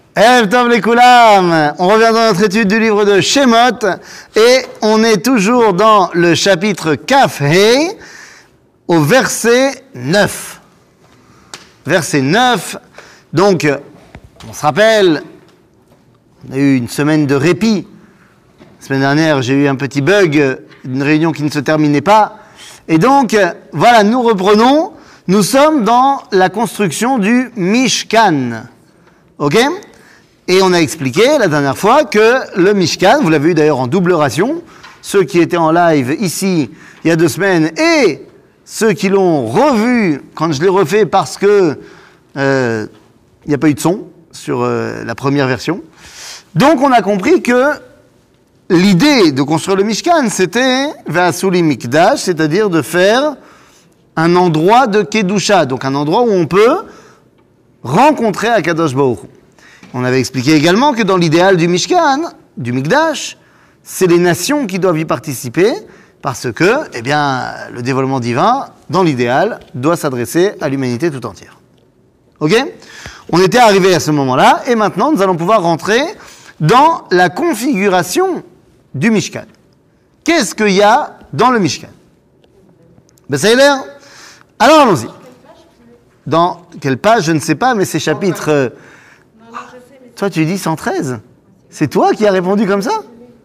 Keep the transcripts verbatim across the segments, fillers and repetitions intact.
Erev Tov Lekoulam, on revient dans notre étude du livre de Shemot et on est toujours dans le chapitre Kaf Hei au verset neuf. Verset neuf, donc on se rappelle, on a eu une semaine de répit. La semaine dernière, j'ai eu un petit bug, une réunion qui ne se terminait pas. Et donc, voilà, nous reprenons, nous sommes dans la construction du Mishkan. Ok ? Et on a expliqué la dernière fois que le Mishkan, vous l'avez eu d'ailleurs en double ration, ceux qui étaient en live ici il y a deux semaines et ceux qui l'ont revu quand je l'ai refait parce que euh, il n'y a pas eu de son sur euh, la première version. Donc on a compris que l'idée de construire le Mishkan, c'était Ve'asuli Mikdash, c'est-à-dire de faire un endroit de Kedusha, donc un endroit où on peut rencontrer Akadosh Baruch Hu. On avait expliqué également que dans l'idéal du Mishkan, du Mikdash, c'est les nations qui doivent y participer parce que, eh bien, le dévoilement divin, dans l'idéal, doit s'adresser à l'humanité tout entière. Ok ? On était arrivé à ce moment-là et maintenant nous allons pouvoir rentrer dans la configuration du Mishkan. Qu'est-ce qu'il y a dans le Mishkan ? Ben ça a l'air. Alors allons-y. Dans quelle page, je ne sais pas, mais c'est chapitre... Euh... Toi, tu dis cent treize. C'est toi qui as répondu comme ça ?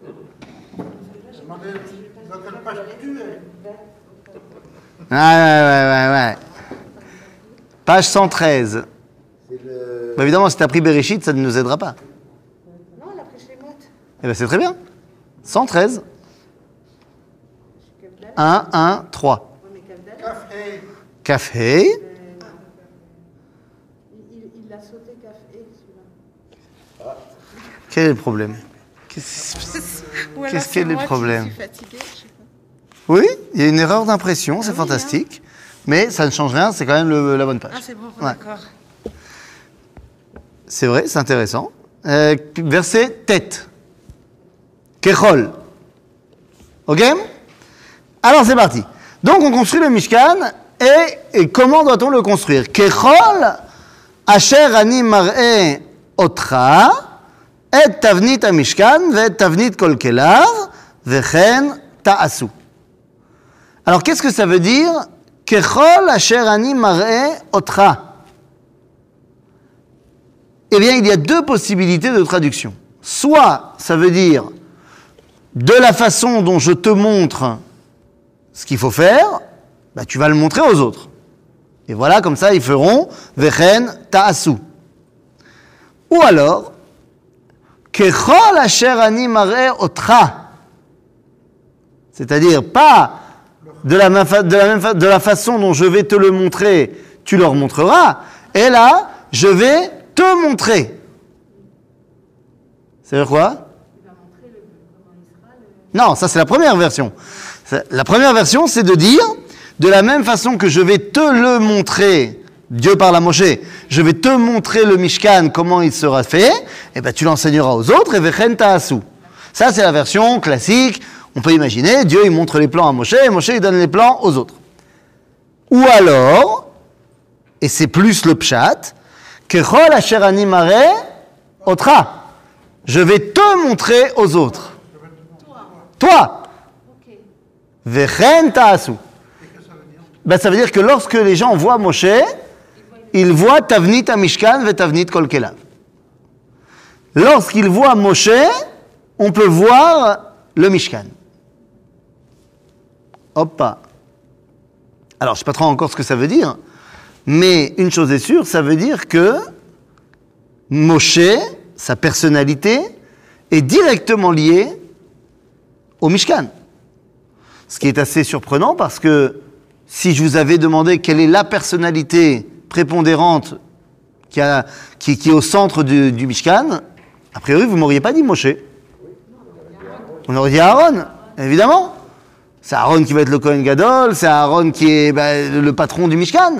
Ah ouais, ouais, ouais, ouais. Page cent treize. Le... Bah, évidemment, si tu as pris Bereshit, ça ne nous aidera pas. Non, elle a pris Shemot. Eh bien, c'est très bien. cent treize. un, un, trois. Kaf Hei. Il l'a sauté Kaf Hei, celui-là. Quel est le problème ? Qu'est-ce Qu'est-ce qu'il y a le problème ? Oui, il y a une erreur d'impression, c'est ah oui, fantastique. Hein. Mais ça ne change rien, c'est quand même le, la bonne page. Ah, c'est bon, ouais. D'accord. C'est vrai, c'est intéressant. Euh, verset tête. Kechol. Ok ? Alors c'est parti. Donc on construit le Mishkan et, et comment doit-on le construire ? Kechol asher ani mar'e otra et tavnit ha-Mishkan ve tavnit kol kelav vechen ta'asu. Alors qu'est-ce que ça veut dire ? Kechol asher ani mar'e otra. Eh bien, il y a deux possibilités de traduction. Soit ça veut dire de la façon dont je te montre ce qu'il faut faire, bah, tu vas le montrer aux autres. Et voilà, comme ça, ils feront vechen ta'asu. Ou alors, kechol asher ani mar'e otra. C'est-à-dire, pas de la, même fa- de, la même fa- de la façon dont je vais te le montrer, tu leur montreras. Et là, je vais te montrer. Ça veut dire quoi ? Non, ça c'est la première version. La première version, c'est de dire, de la même façon que je vais te le montrer, Dieu parle à Moshe, je vais te montrer le Mishkan, comment il sera fait, et ben tu l'enseigneras aux autres, et vechen ta'asu. Ça c'est la version classique, on peut imaginer, Dieu il montre les plans à Moshe, et Moshe il donne les plans aux autres. Ou alors, et c'est plus le pshat, Kechol asher ani mar'e otra. Je vais te montrer aux autres. Toi. Vechen ta'asu. Ben, ça veut dire que lorsque les gens voient Moshe, ils voient Tavnit ha-Mishkan ve Tavnit kol kelav. Lorsqu'ils voient Moshe, on peut voir le Mishkan. Hoppa. Alors, je ne sais pas trop encore ce que ça veut dire, mais une chose est sûre, ça veut dire que Moshe, sa personnalité, est directement liée au Mishkan. Ce qui est assez surprenant parce que si je vous avais demandé quelle est la personnalité prépondérante qui, a, qui, qui est au centre du, du Mishkan, a priori vous ne m'auriez pas dit Moshe. On aurait dit Aaron, évidemment. C'est Aaron qui va être le Kohen Gadol, c'est Aaron qui est ben, le patron du Mishkan.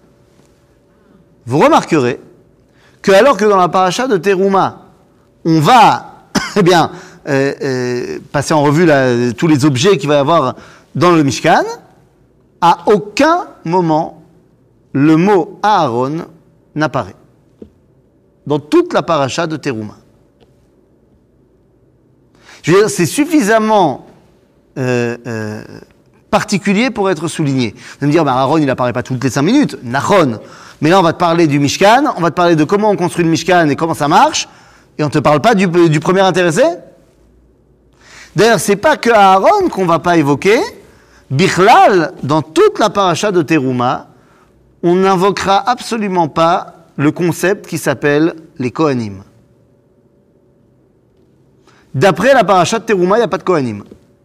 Vous remarquerez que alors que dans la paracha de Teruma, on va eh bien, euh, euh, passer en revue là, tous les objets qu'il va y avoir dans le Mishkan, à aucun moment le mot Aaron n'apparaît. dans toute la paracha de Teruma. Je veux dire, c'est suffisamment euh, euh, particulier pour être souligné. Vous allez me dire, bah, Aaron, il apparaît pas toutes les cinq minutes. Nachon. Mais là, on va te parler du Mishkan, on va te parler de comment on construit le Mishkan et comment ça marche, et on te parle pas du, du premier intéressé. D'ailleurs, c'est pas que Aaron qu'on va pas évoquer. Bichlal, dans toute la paracha de Teruma, on n'invoquera absolument pas le concept qui s'appelle les Kohanim. D'après la paracha de Teruma, il n'y a pas de Kohanim.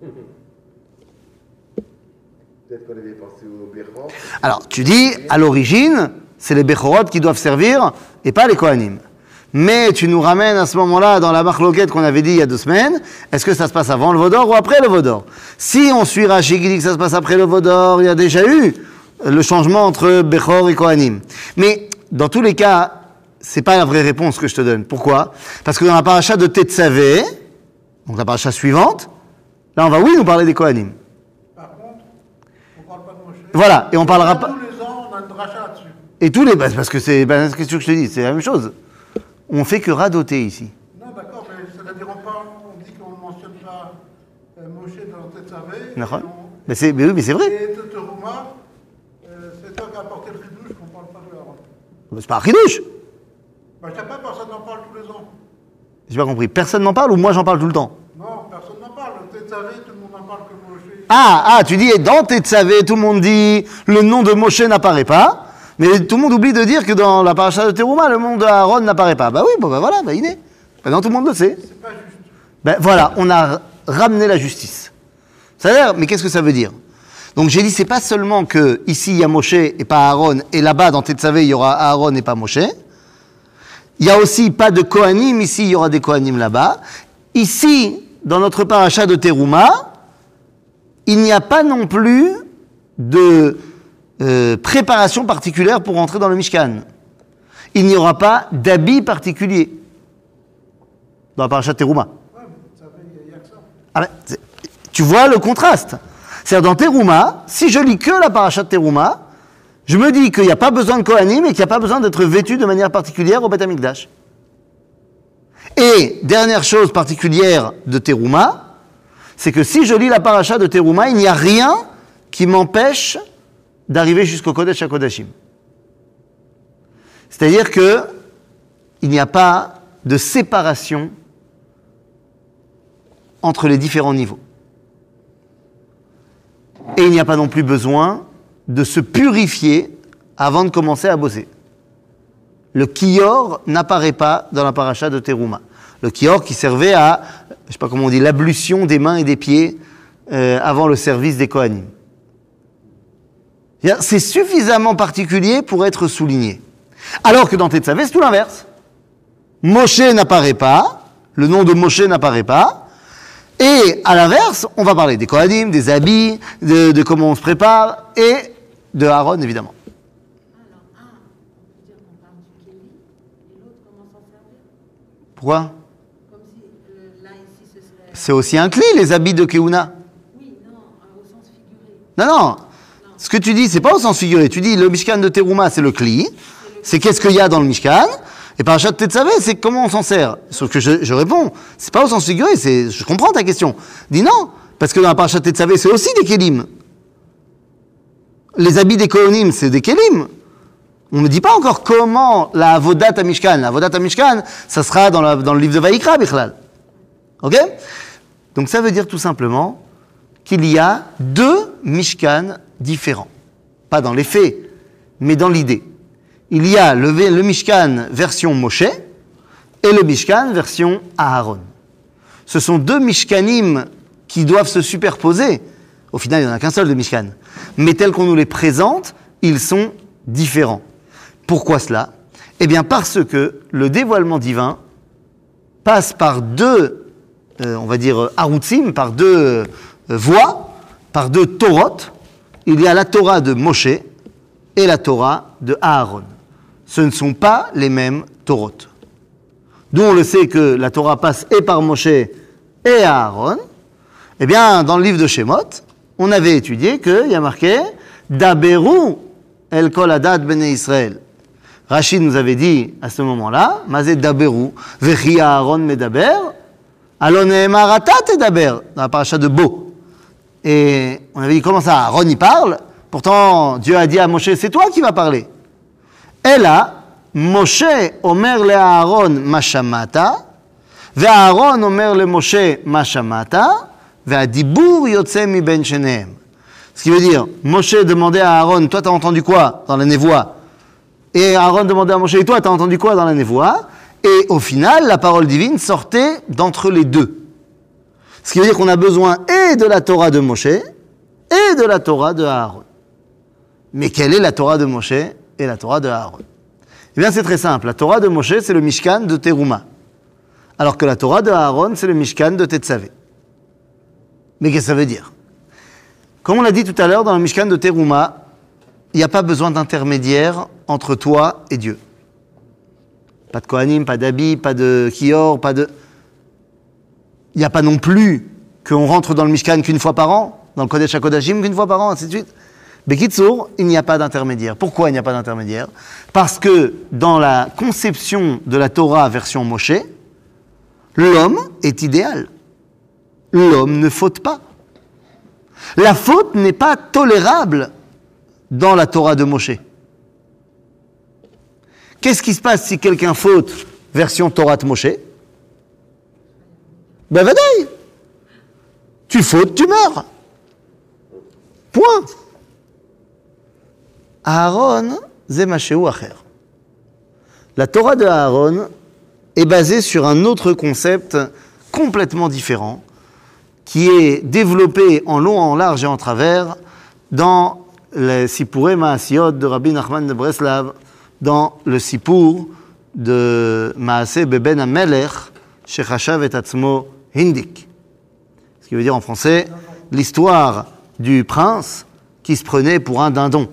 Peut-être qu'on avait pensé au Bechor. Alors, tu dis, à l'origine, c'est les Bechorot qui doivent servir et pas les Kohanim. Mais tu nous ramènes à ce moment-là dans la marloquette qu'on avait dit il y a deux semaines, est-ce que ça se passe avant le Vaudor ou après le Vaudor? Si on suit Rashi qui dit que ça se passe après le Vaudor, il y a déjà eu le changement entre Bechor et Kohanim. Mais dans tous les cas, c'est pas la vraie réponse que je te donne. Pourquoi? Parce que dans la paracha de Tetzavé, donc la paracha suivante, là on va oui nous parler des Kohanim. Par contre, on ne parle pas de Moshe. Voilà, et on parlera pas... Tous les ans, on a une dracha là-dessus. Et tous les... Bah, parce que c'est... Bah, qu'est-ce que je te dis? C'est la même chose. On fait que radoter ici. Non, d'accord, mais c'est-à-dire on parle, on dit qu'on ne mentionne pas euh, Moshe dans Tetzavé. D'accord. Mais, c'est, mais oui, mais c'est vrai. Et Teruma, euh, c'est toi qui as apporté le chidouche qu'on ne parle pas de Aaron. C'est pas un chidouche. Bah, je sais pas, personne n'en parle tous les ans. J'ai pas compris. Personne n'en parle ou moi j'en parle tout le temps? Non, personne n'en parle. Tetzavé, tout le monde en parle que Moshe. Ah, ah, tu dis, dans Tetzavé, tout le monde dit, le nom de Moshe n'apparaît pas, mais tout le monde oublie de dire que dans la paracha de Teruma, le nom de Aaron n'apparaît pas. Bah oui, bon, bah voilà, bah il est. Bah non, tout le monde le sait. C'est pas juste. Ben voilà, on a ramené la justice. C'est-à-dire, mais qu'est-ce que ça veut dire? Donc j'ai dit, c'est pas seulement que ici il y a Moshe et pas Aaron, et là-bas dans Tetzavé il y aura Aaron et pas Moshe. Il y a aussi pas de Kohanim, ici il y aura des Kohanim là-bas. Ici, dans notre paracha de Teruma, il n'y a pas non plus de euh, préparation particulière pour entrer dans le Mishkan. Il n'y aura pas d'habit particulier dans la paracha de Teruma. Ouais, mais Tetzavé, il n'y a que ça. Ah ben, c'est- tu vois le contraste. C'est-à-dire dans Teruma, si je lis que la paracha de Teruma, je me dis qu'il n'y a pas besoin de Kohanim et qu'il n'y a pas besoin d'être vêtu de manière particulière au Beth Amikdash. Et dernière chose particulière de Teruma, c'est que si je lis la paracha de Teruma, il n'y a rien qui m'empêche d'arriver jusqu'au Kodesh HaKodashim. C'est-à-dire que il n'y a pas de séparation entre les différents niveaux. Et il n'y a pas non plus besoin de se purifier avant de commencer à bosser. Le kior n'apparaît pas dans la paracha de Teruma. Le kior qui servait à, je sais pas comment on dit, l'ablution des mains et des pieds euh, avant le service des Kohanim. C'est suffisamment particulier pour être souligné. Alors que dans Tetzavé, c'est tout l'inverse. Moshe n'apparaît pas, le nom de Moshe n'apparaît pas, et à l'inverse, on va parler des Kohanim, des habits, de, de comment on se prépare, et de Aaron, évidemment. Alors, un, on peut dire qu'on parle du Kéli, et l'autre, comment s'en servir? Pourquoi? Comme si, euh, là, ici, ce serait... C'est aussi un cli, les habits de Keuna. Oui, non, euh, au sens figuré. Non, non. Ce que tu dis, c'est pas au sens figuré. Tu dis, le Mishkan de Teruma, c'est le cli. C'est qu'est-ce qu'il y a dans le Mishkan. Et par Parachat Tetzavé, c'est comment on s'en sert. Sauf que je, je réponds, c'est pas au sens figuré, c'est, je comprends ta question. Dis non, parce que dans la Parachat Tetzavé, c'est aussi des kelim. Les habits des Kohanim, c'est des kelim. On ne dit pas encore comment la Avodat à Mishkan. La Avodat à Mishkan, ça sera dans, la, dans le livre de Vaïkra, Bichlal. Ok? Donc ça veut dire tout simplement qu'il y a deux Mishkan différents. Pas dans les faits, mais dans l'idée. Il y a le, le Mishkan version Moshe et le Mishkan version Aaron. Ce sont deux Mishkanim qui doivent se superposer. Au final, il n'y en a qu'un seul de Mishkan. Mais tels qu'on nous les présente, ils sont différents. Pourquoi cela? Eh bien parce que le dévoilement divin passe par deux, euh, on va dire, Arutzim, par deux euh, voies, par deux Torot. Il y a la Torah de Moshe et la Torah de Aaron. Ce ne sont pas les mêmes Torot. D'où on le sait que la Torah passe et par Moshe et Aaron. Eh bien, dans le livre de Shemot, on avait étudié qu'il y a marqué « Daberu el kol adat bnei Israël ». Rachid nous avait dit à ce moment-là, Mazé daberu, vechi Aaron medaber, alon ne'emar ata tedaber, dans la paracha de Bo. Et on avait dit, comment ça, Aaron y parle? Pourtant, Dieu a dit à Moshe, c'est toi qui vas parler. Et là, Moshe omer le Aaron ma shamata, ve Aaron omer le Moshe ma shamata, ve adibur yotze mi ben shenehem. Ce qui veut dire, Moshe demandait à Aaron, toi t'as entendu quoi dans la névoie? Et Aaron demandait à Moshe, et toi t'as entendu quoi dans la névoie? Et au final, la parole divine sortait d'entre les deux. Ce qui veut dire qu'on a besoin et de la Torah de Moshe, et de la Torah de Aaron. Mais quelle est la Torah de Moshe et la Torah de Aaron? Eh bien c'est très simple, la Torah de Moshe c'est le Mishkan de Teruma, alors que la Torah de Aaron c'est le Mishkan de Tetzavé. Mais qu'est-ce que ça veut dire? Comme on l'a dit tout à l'heure, dans le Mishkan de Teruma, il n'y a pas besoin d'intermédiaire entre toi et Dieu. Pas de Kohanim, pas d'Abi, pas de Kior, pas de... Il n'y a pas non plus qu'on rentre dans le Mishkan qu'une fois par an, dans le Kodesh HaKodashim qu'une fois par an, ainsi de suite. Bekitsour, il n'y a pas d'intermédiaire. Pourquoi il n'y a pas d'intermédiaire? Parce que dans la conception de la Torah version Moshe, l'homme est idéal. L'homme ne faute pas. La faute n'est pas tolérable dans la Torah de Moshe. Qu'est-ce qui se passe si quelqu'un faute version Torah de Moshe? Ben vadaï, tu fautes, tu meurs. Point. Aaron, zemashéou acher. La Torah de Aaron est basée sur un autre concept complètement différent, qui est développé en long, en large et en travers dans le Sipurei Maasiyot de Rabbi Nachman de Breslav, dans le Sipur de Maaseh Beben HaMelech, Shechashav et Atzmo Hindik. Ce qui veut dire en français, l'histoire du prince qui se prenait pour un dindon.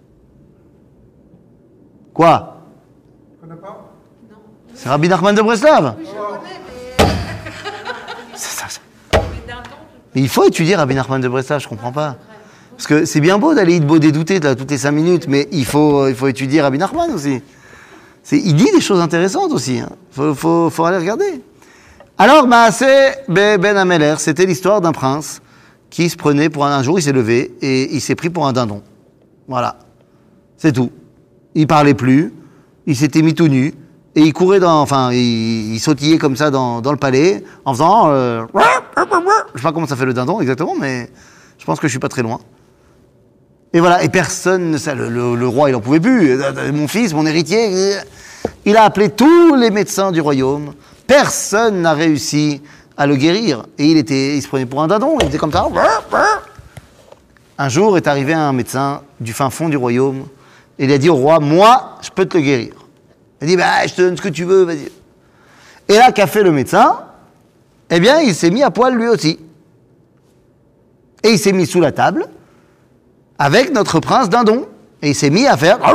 Quoi? Tu connais pas? C'est Rabbi Nachman de Breslav. Oui, je connais, mais. C'est ça, ça. Mais d'un temps, Mais il faut étudier Rabbi Nachman de Breslav, je comprends pas. Parce que c'est bien beau d'aller Idbo dédouter là, toutes les cinq minutes, mais il faut, il faut étudier Rabbi Nachman aussi. C'est, il dit des choses intéressantes aussi. Il hein. faut, faut, faut aller regarder. Alors, Maaseh Ben HaMelech, c'était l'histoire d'un prince qui se prenait pour un... Un jour, il s'est levé et il s'est pris pour un dindon. Voilà. C'est tout. Il parlait plus, il s'était mis tout nu, et il courait dans... Enfin, il, il sautillait comme ça dans, dans le palais, en faisant... Euh, je sais pas comment ça fait le dindon exactement, mais je pense que je suis pas très loin. Et voilà, et personne ne sait, le, le, le roi il en pouvait plus, mon fils, mon héritier, il a appelé tous les médecins du royaume, personne n'a réussi à le guérir, et il était, il se prenait pour un dindon, il était comme ça. Un jour est arrivé un médecin du fin fond du royaume, et il a dit au roi, moi, je peux te le guérir. Il a dit, bah, je te donne ce que tu veux, vas-y. Et là, qu'a fait le médecin? Eh bien, il s'est mis à poil lui aussi. Et il s'est mis sous la table, avec notre prince dindon. Et il s'est mis à faire...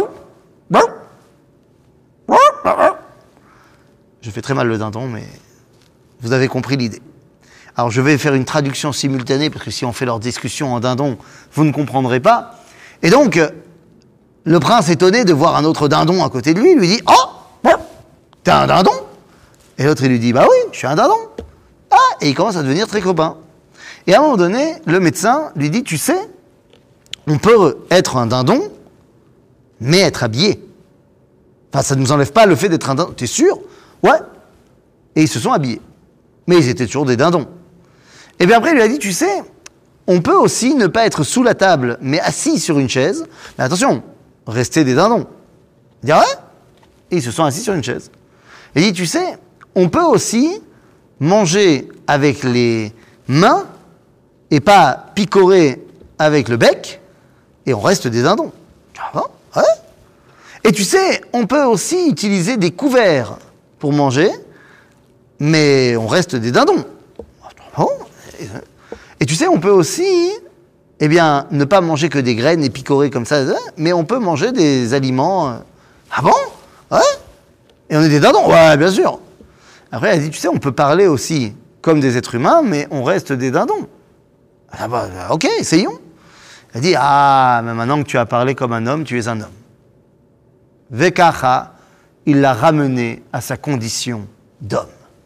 Je fais très mal le dindon, mais vous avez compris l'idée. Alors je vais faire une traduction simultanée, parce que si on fait leur discussion en dindon, vous ne comprendrez pas. Et donc, le prince, étonné de voir un autre dindon à côté de lui, lui dit « Oh, t'es un dindon ?» Et l'autre, il lui dit « Bah oui, je suis un dindon. » Ah, et il commence à devenir très copain. Et à un moment donné, le médecin lui dit « Tu sais, on peut être un dindon, mais être habillé. Enfin, ça ne nous enlève pas le fait d'être un dindon. T'es sûr? Ouais. » Et ils se sont habillés. Mais ils étaient toujours des dindons. Et bien après, il lui a dit, tu sais, on peut aussi ne pas être sous la table, mais assis sur une chaise. Mais attention, rester des dindons. Il dit, ah ouais? Et ils se sont assis sur une chaise. Il dit, tu sais, on peut aussi manger avec les mains et pas picorer avec le bec, et on reste des dindons. Ah bon? Ouais. Et tu sais, on peut aussi utiliser des couverts pour manger, mais on reste des dindons. Ah bon? Et tu sais, on peut aussi, eh bien, ne pas manger que des graines et picorer comme ça, mais on peut manger des aliments. Ah bon? Ouais? Et on est des dindons? Ouais, bien sûr. Après, elle a dit, tu sais, on peut parler aussi comme des êtres humains, mais on reste des dindons. Ah bah, ok, essayons. Elle dit, ah, mais maintenant que tu as parlé comme un homme, tu es un homme. Vekacha, il l'a ramené à sa condition d'homme.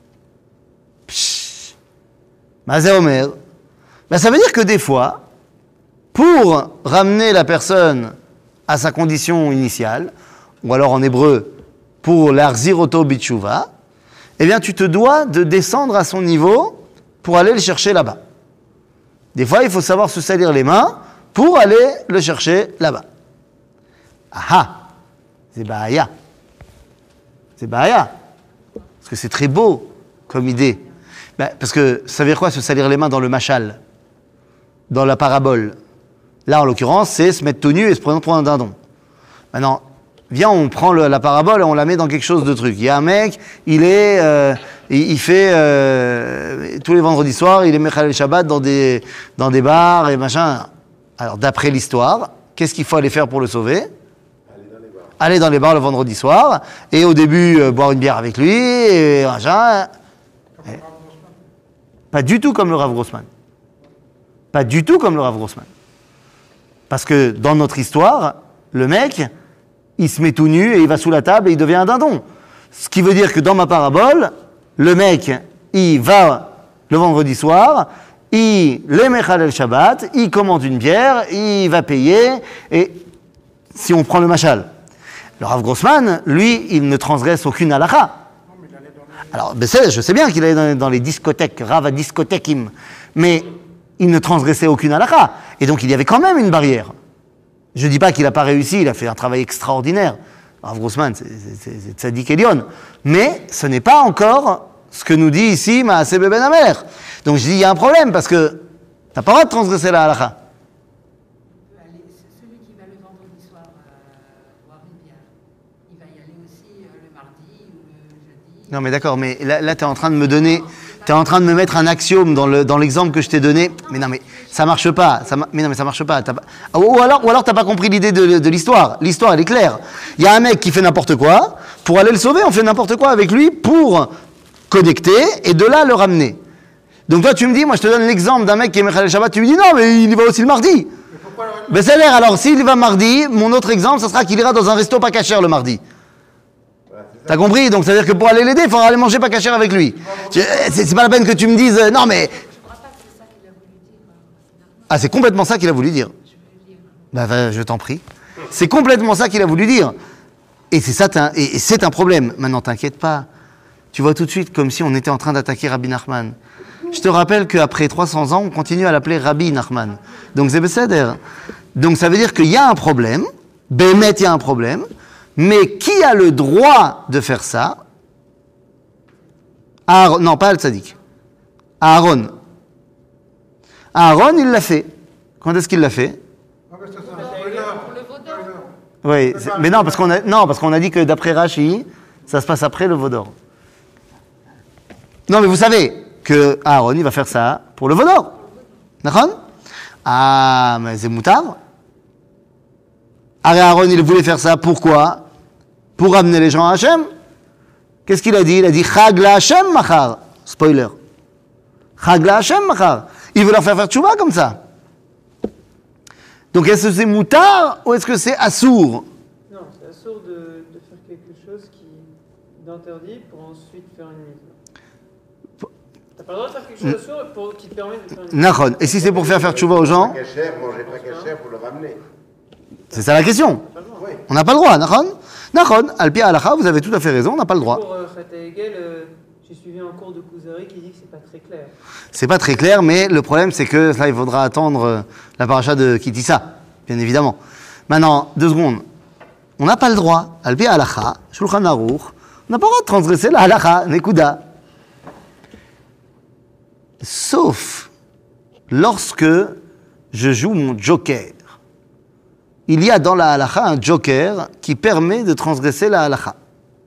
Pshh. Mazé Omer. Ben, ça veut dire que des fois, pour ramener la personne à sa condition initiale, ou alors en hébreu, pour l'Arzir-Oto Bitshuva, eh bien, tu te dois de descendre à son niveau pour aller le chercher là-bas. Des fois, il faut savoir se salir les mains pour aller le chercher là-bas. Ah ah, c'est Bahaya. C'est Bahaya. Parce que c'est très beau comme idée. Ben, parce que ça veut dire quoi, se salir les mains dans le machal, dans la parabole? Là, en l'occurrence, c'est se mettre tout nu et se prendre pour un dindon. Maintenant, viens, on prend le, la parabole et on la met dans quelque chose de truc. Il y a un mec, il est, euh, il, il fait euh, tous les vendredis soirs, il est Mechal Shabbat dans des dans des bars et machin. Alors, d'après l'histoire, qu'est-ce qu'il faut aller faire pour le sauver? Aller dans les bars. Aller dans les bars le vendredi soir et au début euh, boire une bière avec lui et machin. Et, pas du tout comme le Rav Grossman. Pas du tout comme le Rav Grossman. Parce que dans notre histoire, le mec, il se met tout nu et il va sous la table et il devient un dindon. Ce qui veut dire que dans ma parabole, le mec, il va le vendredi soir, il les Mechal el Shabbat, il commande une bière, il va payer, et si on prend le machal. Le Rav Grossman, lui, il ne transgresse aucune halakha. Alors, ben c'est, je sais bien qu'il allait dans, dans les discothèques, Rav discothèquim, mais il ne transgressait aucune halakha. Et donc, il y avait quand même une barrière. Je ne dis pas qu'il n'a pas réussi, il a fait un travail extraordinaire. Rav Grossman, c'est, c'est, c'est Tzadik Elion. Mais ce n'est pas encore ce que nous dit ici Maaseh Ben Amer. Donc, je dis, il y a un problème, parce que tu n'as pas le droit de transgresser la halakha. Aller- Celui qui va le vendredi soir euh, boire une bière, il va y aller aussi euh, le mardi ou le jeudi. Non, mais d'accord, mais là, là tu es en train de me donner... Tu es en train de me mettre un axiome dans, le, dans l'exemple que je t'ai donné. Mais non, mais ça marche pas. Ça, mais non, mais ça marche pas. T'as pas... Ou alors, ou alors tu n'as pas compris l'idée de, de l'histoire. L'histoire, elle est claire. Il y a un mec qui fait n'importe quoi. Pour aller le sauver, on fait n'importe quoi avec lui pour connecter et de là le ramener. Donc toi, tu me dis, moi je te donne l'exemple d'un mec qui est Mechal Shabbat. Tu me dis, non, mais il y va aussi le mardi. Mais c'est l'air. Alors, s'il va mardi, mon autre exemple, ça sera qu'il ira dans un resto pas cachère le mardi. T'as compris? Donc, ça veut dire que pour aller l'aider, il faudra aller manger pas cachère avec lui. Je- C'est, c'est pas la peine que tu me dises, euh, non mais... Je crois pas que c'est ça qu'il a voulu dire. euh, Ah, c'est complètement ça qu'il a voulu dire. Bah, va, je t'en prie. C'est complètement ça qu'il a voulu dire. Et c'est ça, t'as- et, et c'est un problème. Maintenant, t'inquiète pas. Tu vois tout de suite comme si on était en train d'attaquer Rabbi Nachman. Je te rappelle qu'après trois cents ans, on continue à l'appeler Rabbi Nachman. Donc, c'est Besséder. Donc, ça veut dire qu'il y a un problème. Bémet, il y a un problème. Mais qui a le droit de faire ça? Aaron, non, pas Al-Tzadik. Aaron. Aaron, il l'a fait. Quand est-ce qu'il l'a fait? Ah, mais ça, c'est un Pour spoiler. le vaudor. Oui, C'est c'est- pas- mais non, parce qu'on a, non, parce qu'on a dit que d'après Rashi, ça se passe après le Vaudor. Non, mais vous savez que Aaron, il va faire ça pour le Vaudor. D'accord? Ah, mais c'est moutard. Aaron, il voulait faire ça, pourquoi? Pour amener les gens à Hachem. Qu'est-ce qu'il a dit? Il a dit Chag la Hachem machar. Spoiler. Chag la Hachem machar. Il veut leur faire faire tchouva comme ça. Donc est-ce que c'est moutard ou est-ce que c'est assour? Non, c'est assourd de, de faire quelque chose qui d'interdit pour ensuite faire une mise. T'as pas le droit de faire quelque chose d'assourd pour, qui te permet de faire une mise. Nahon. Et si c'est pour faire faire tchouva aux gens? Pas cachère, manger pas cachère pour le ramener. C'est ça la question. Oui. On n'a pas le droit, Nahon? Nahon, Alpi Alacha, vous avez tout à fait raison, on n'a pas le droit. Pour euh, Chat Hegel, euh, j'ai suivi un cours de Kuzari qui dit que c'est pas très clair. C'est pas très clair, mais le problème c'est que là il faudra attendre euh, la paracha de Kitissa, bien évidemment. Maintenant, deux secondes. On n'a pas le droit, Alpi Alacha, Shulchan Aruch, on n'a pas le droit de transgresser la Halacha, Nekuda. Sauf lorsque je joue mon joker. Il y a dans la halacha un joker qui permet de transgresser la halacha.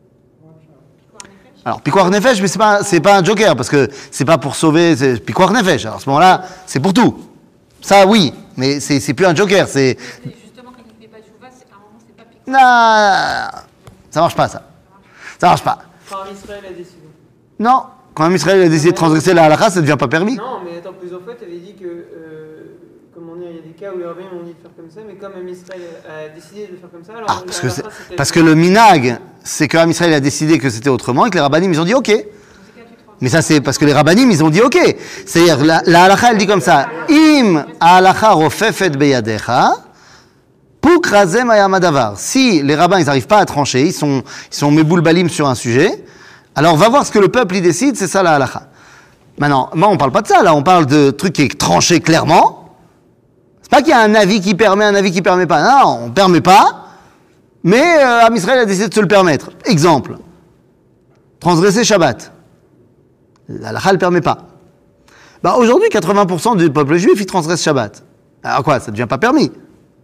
Alors, Pikuach Nefesh, mais c'est pas, c'est pas un joker, parce que c'est pas pour sauver, c'est Pikuach Nefesh. Alors, à ce moment-là, c'est pour tout. Ça, oui, mais c'est, c'est plus un joker, c'est... C'est justement quand il ne fait pas de chouva, c'est- à un moment, c'est pas piquant. Non, ça marche pas, ça. Ça marche pas. Quand Israël a décidé. Non, quand un Israël a décidé de transgresser la halacha, ça ne devient pas permis. Non, mais attends, plusieurs fois, tu avais dit que euh, comme on dit, il y a des cas où les rabbins ont dit de faire comme ça, mais comme Am Israël a décidé de faire comme ça, alors Ah, la parce que, c'est- halakha, c'était- parce que le minag, c'est que Am Israël a décidé que c'était autrement et que les rabbanim, ils ont dit OK. Mais ça, c'est parce que les rabbanim, ils ont dit OK. C'est-à-dire, la, la halakha, elle dit comme ça. Im halakha rofefet beyadecha, puk razem ayamadavar. Si les rabbins, ils n'arrivent pas à trancher, ils sont, ils sont méboulbalim sur un sujet, alors on va voir ce que le peuple y décide, c'est ça la halakha. Maintenant, moi, on parle pas de ça, là, on parle de trucs qui est tranché clairement. C'est pas qu'il y a un avis qui permet, un avis qui permet pas. Non, on permet pas, mais euh, Am Israël a décidé de se le permettre. Exemple, transgresser Shabbat. La halakha ne permet pas. Bah, aujourd'hui, quatre-vingts pour cent du peuple juif, il transgresse Shabbat. Alors quoi, ça ne devient pas permis. Et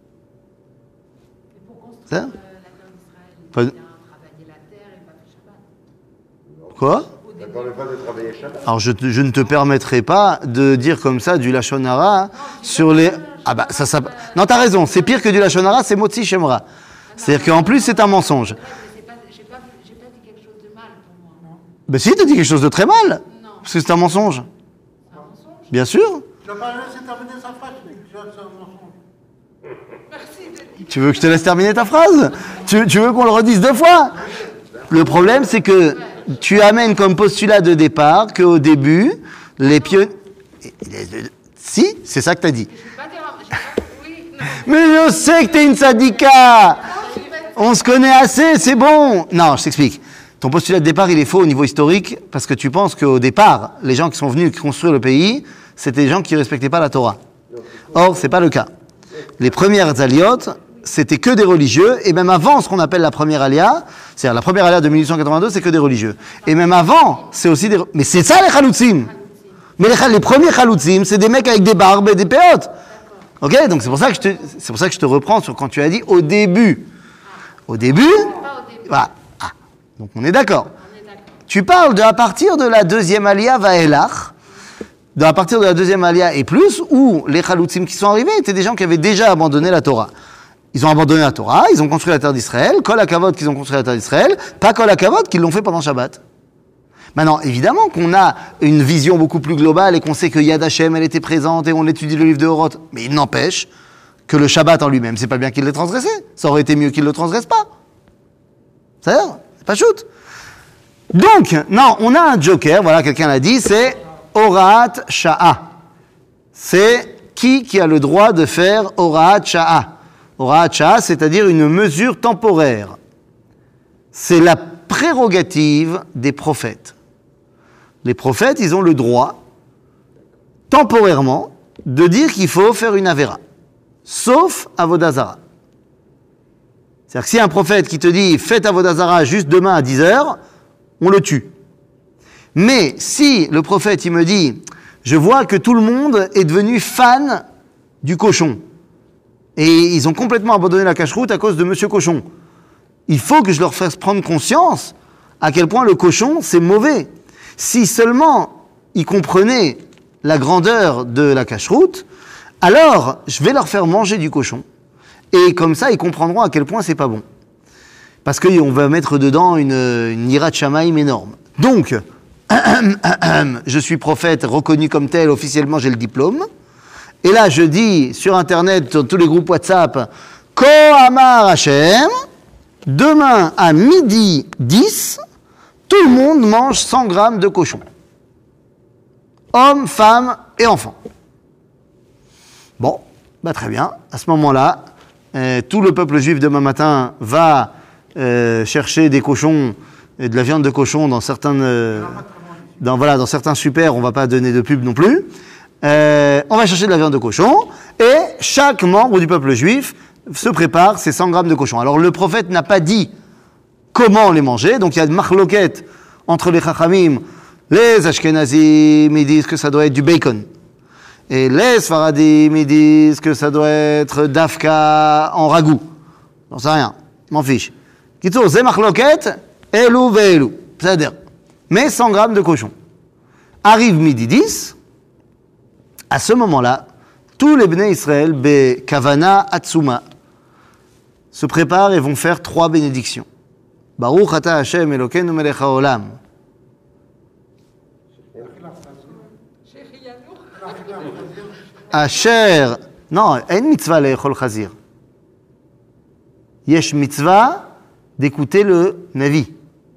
pour construire Ça euh, la terre d'Israël, il Pas- faut bien travailler la terre et pas faire Shabbat. Quoi? Au Ça ne début, permet pas de travailler Shabbat. Alors je, te- je ne te permettrai pas de dire comme ça du Lachon Hara sur les... Ah bah ça, ça... Non, t'as raison, c'est pire que du Lachon Hara, c'est Motzi Shemra. C'est-à-dire qu'en plus c'est un mensonge. ouais, mais c'est pas, j'ai pas, j'ai pas dit quelque chose de mal pour moi. Non. Ben si, t'as dit quelque chose de très mal, Non. parce que c'est un mensonge. C'est un mensonge. Bien sûr. Je vais pas laisser terminer sa phrase, mais c'est un mensonge. Merci de dire. Tu veux que je te laisse terminer ta phrase? tu, tu veux qu'on le redise deux fois? Le problème c'est que tu amènes comme postulat de départ qu'au début, les pionniers... Si, c'est ça que t'as dit. Je vais pas dire. J'ai pas, oui, non. Mais je sais que t'es une sadika. On se connaît assez, c'est bon. Non, je t'explique. Ton postulat de départ, il est faux au niveau historique, parce que tu penses qu'au départ, les gens qui sont venus construire le pays, c'était des gens qui ne respectaient pas la Torah. Or, c'est pas le cas. Les premières aliotes, c'était que des religieux, et même avant ce qu'on appelle la première alia, c'est-à-dire la première alia de mille huit cent quatre-vingt-deux, c'est que des religieux. Et même avant, c'est aussi des... Mais c'est ça les chaloutzim. Mais les, les premiers chaloutzim, c'est des mecs avec des barbes et des péotes. Ok, donc c'est pour ça que je te, c'est pour ça que je te reprends sur quand tu as dit au début. Au début, Pas au début. voilà. Ah, donc on est d'accord. On est d'accord. Tu parles de à partir de la deuxième alia vaelach, de à partir de la deuxième alia et plus, où les chaloutzim qui sont arrivés étaient des gens qui avaient déjà abandonné la Torah. Ils ont abandonné la Torah, ils ont construit la terre d'Israël, kol hakavod qu'ils ont construit la terre d'Israël, pas kol hakavod qu'ils l'ont fait pendant Shabbat. Maintenant, évidemment qu'on a une vision beaucoup plus globale et qu'on sait que Yad Hashem, elle était présente et on étudie le livre de Horot. Mais il n'empêche que le Shabbat en lui-même, c'est pas bien qu'il l'ait transgressé. Ça aurait été mieux qu'il le transgresse pas. C'est ça? C'est pas shoot. Donc, non, on a un joker, voilà, quelqu'un l'a dit, c'est Horaat Sha'a. C'est qui qui a le droit de faire Horaat Sha'a? Horaat Sha'a, c'est-à-dire une mesure temporaire. C'est la prérogative des prophètes. Les prophètes, ils ont le droit, temporairement, de dire qu'il faut faire une avéra. Sauf Avodah Zara. C'est-à-dire que si un prophète qui te dit « faites Avodah Zara juste demain à dix heures », on le tue. Mais si le prophète, il me dit « je vois que tout le monde est devenu fan du cochon, et ils ont complètement abandonné la cache-route à cause de Monsieur Cochon », il faut que je leur fasse prendre conscience à quel point le cochon, c'est mauvais. Si seulement ils comprenaient la grandeur de la cache-route, alors je vais leur faire manger du cochon. Et comme ça, ils comprendront à quel point c'est pas bon. Parce qu'on va mettre dedans une, une hirat shamaim énorme. Donc, je suis prophète reconnu comme tel, officiellement j'ai le diplôme. Et là, je dis sur Internet, sur tous les groupes WhatsApp, Ko Amar Hashem, demain à midi dix, tout le monde mange cent grammes de cochon. Hommes, femmes et enfants. Bon, bah très bien. À ce moment-là, euh, tout le peuple juif demain matin va euh, chercher des cochons et de la viande de cochon dans certains, euh, dans, voilà, dans certains super, on va pas donner de pub non plus. Euh, on va chercher de la viande de cochon et chaque membre du peuple juif se prépare ses cent grammes de cochon. Alors le prophète n'a pas dit comment les manger, donc il y a une marloquette entre les chachamim. Les ashkenazim, ils disent que ça doit être du bacon. Et les sfaradim, ils disent que ça doit être dafka en ragoût. J'en sais rien, m'en fiche. Kitsour, c'est marloquette, elou ve'elou. C'est-à-dire, mais cent grammes de cochon. Arrive midi dix, à ce moment-là, tous les Bnei Israël, be kavana atsuma, se préparent et vont faire trois bénédictions. Baruch ata Hashem Elokeinu melech haolam. Asher Non, אין מצווה לאכול חזיר. יש מצווה d'écouter le navi.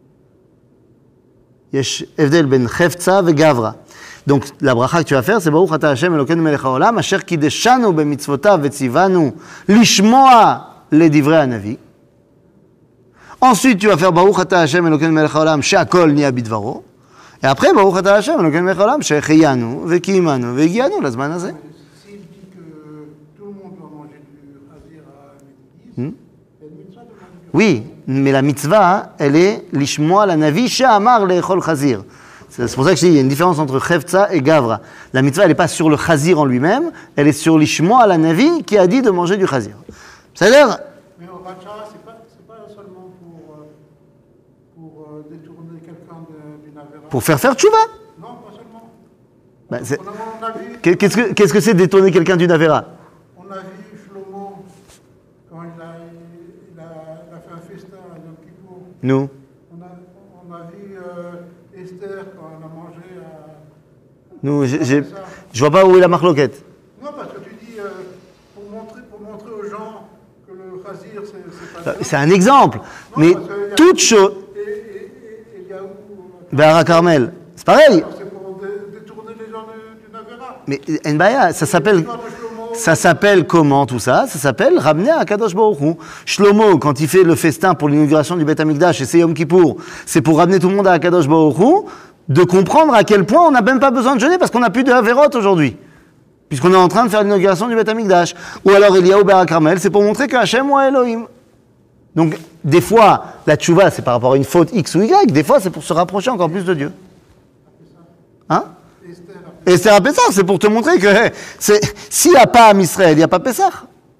יש הבדל בין חפצה וגברה. Donc, la bracha que tu vas faire, c'est ברוך אתה השם אלוקינו מלך העולם, אשר קידשנו במצוותיו וציוונו לשמוע לדברי הנביא. Ensuite, tu vas faire ברוך אתה השם אלוקינו מלך העולם, שהכל נהיה בדברו. Et après, ברוך אתה השם אלוקינו מלך העולם, שהחיינו וקיימנו והגיענו לזמן הזה. S'il dit que tout le monde doit manger du khazir à midi, il y a une mitzvah de manger du Oui, mais la mitzvah, elle est l'ishmoa la navi she'amar le'echol chazir. C'est pour ça que je dis, il y a une différence entre chefza et gavra. La mitzvah, elle n'est pas sur le chazir en lui-même, elle est sur l'ishmoa la navi qui a dit de manger du chazir. C'est-à-dire, Mais au Racha, c'est pas, c'est pas seulement pour, euh, pour euh, détourner quelqu'un de- d'une avéra. pour faire faire tchouva. Non, pas seulement. Ben, c'est- On a, on a vu, Qu'est- Qu'est-ce que qu'est-ce que c'est détourner quelqu'un d'une avéra? on a vu Shlomo quand il a, il a, il a fait un festin à Yom Kippour. Nous. On a, on a vu euh, Esther quand elle a mangé à... Nous, j'ai- j'ai- je vois pas où est la marloquette. Non, parce que tu dis, euh, pour, montrer, pour montrer aux gens que le khazir, c'est, c'est pas C'est un exemple. Mais parce qu'il y a- toute chose. Et, et, et, et Yahou, Béhara Carmel, c'est pareil. c'est pour dé- détourner les gens de- d'une avéra. Mais Nbaya, ça s'appelle. L'histoire de Shlomo, Ça s'appelle comment tout ça? Ça s'appelle ramener à Kadosh Baruch Hu. Shlomo, quand il fait le festin pour l'inauguration du Beth Amikdash et c'est Yom Kippour, c'est pour ramener tout le monde à Kadosh Baruch Hu, de comprendre à quel point on n'a même pas besoin de jeûner parce qu'on n'a plus de Haverot aujourd'hui. Puisqu'on est en train de faire l'inauguration du Beth Amikdash. Ou alors Eliyahu Béhara Carmel, c'est pour montrer que Hachem ou Elohim. Donc, des fois, la tchouva, c'est par rapport à une faute X ou Y, des fois, c'est pour se rapprocher encore plus de Dieu. Hein? Esther, Esther à Pessah, c'est pour te montrer que hey, c'est, s'il n'y a pas Am Israël, il n'y a pas Pessah.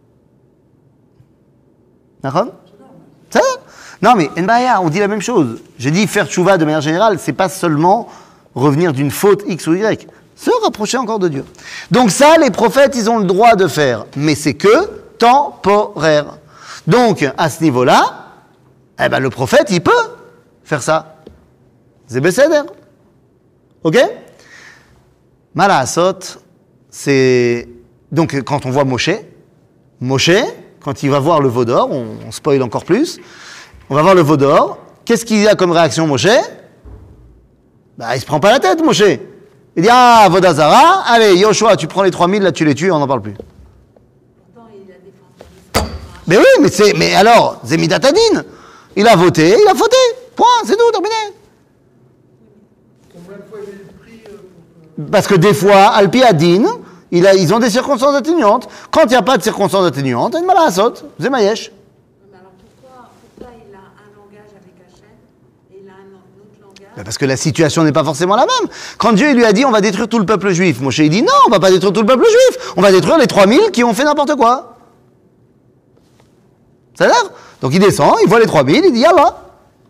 D'accord? Ça? Non, mais Nbaya, on dit la même chose. J'ai dit faire tchouva de manière générale, c'est pas seulement revenir d'une faute X ou Y, se rapprocher encore de Dieu. Donc ça, les prophètes, ils ont le droit de faire, mais c'est que temporaire. Donc, à ce niveau-là, eh ben, le prophète, il peut faire ça. C'est Besséder. Ok? Malasot, c'est... Donc, quand on voit Moshe, Moshe, quand il va voir le veau d'or, on, on spoil encore plus, on va voir le veau d'or, qu'est-ce qu'il y a comme réaction, Moshe? Bah, il se prend pas la tête, Moshe. Il dit, ah, Vodazara, allez, Yoshua, tu prends les trois mille, là, tu les tues, on n'en parle plus. Pourtant, il a défendu l'histoire. Mais oui, mais c'est... Mais alors, Zemidatadine, il a voté, il a fauté. Point, c'est tout, terminé. combien de fois il a eu le prix euh, pour que- Parce que des fois, Alpi Adin, il a, ils ont des circonstances atténuantes. Quand il n'y a pas de circonstances atténuantes, il y a une malasot, c'est Mayesh. Mais alors pourquoi, pourquoi il a un langage avec Hachem et il a un autre langage? Ben parce que la situation n'est pas forcément la même. Quand Dieu il lui a dit on va détruire tout le peuple juif, Moshe il dit non, on va pas détruire tout le peuple juif, on va détruire les trois mille qui ont fait n'importe quoi. Ça a l'air? Donc il descend, il voit les trois mille, il dit Yallah.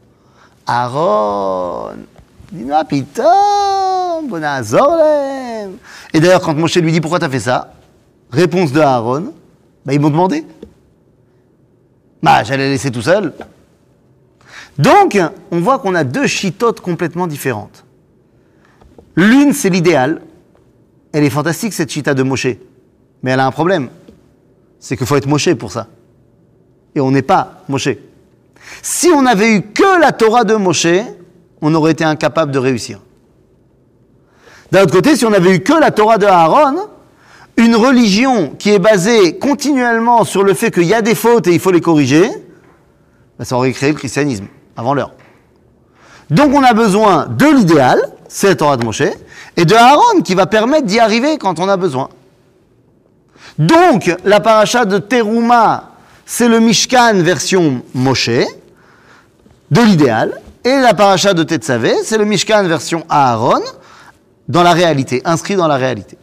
Aaron, il dit non, putain, bon azorlem. Et d'ailleurs, quand Moshe lui dit pourquoi t'as fait ça, réponse de Aaron, ben ils m'ont demandé. Bah, j'allais laisser tout seul. Donc, on voit qu'on a deux chitotes complètement différentes. L'une, c'est l'idéal. Elle est fantastique, cette chita de Moshe. Mais elle a un problème. C'est qu'il faut être Moshe pour ça. Et on n'est pas Moshe. Si on avait eu que la Torah de Moshe, on aurait été incapable de réussir. D'un autre côté, si on avait eu que la Torah de Aaron, une religion qui est basée continuellement sur le fait qu'il y a des fautes et il faut les corriger, ben ça aurait créé le christianisme, avant l'heure. Donc on a besoin de l'idéal, c'est la Torah de Moshe, et de Aaron qui va permettre d'y arriver quand on a besoin. Donc la paracha de Teruma, c'est le Mishkan version Moshe, de l'idéal, et la paracha de Tetzavé, c'est le Mishkan version Aaron, dans la réalité, inscrit dans la réalité.